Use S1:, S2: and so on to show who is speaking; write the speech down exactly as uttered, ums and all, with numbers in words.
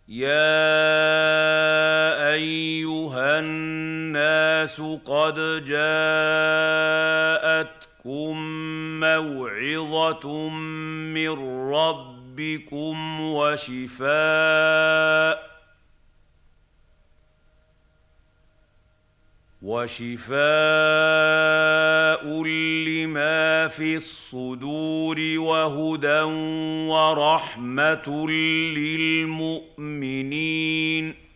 S1: يَا أَيُّهَا النَّاسُ قَدْ جَاءَتْكُم مَّوْعِظَةٌ مِّن رَّبِّكُمْ وَشِفَاءٌ وَشِفَاءٌ لِّمَا فِي الصُّدُورِ وَهُدًى وَرَحْمَةٌ لِّلْمُؤْمِنِينَ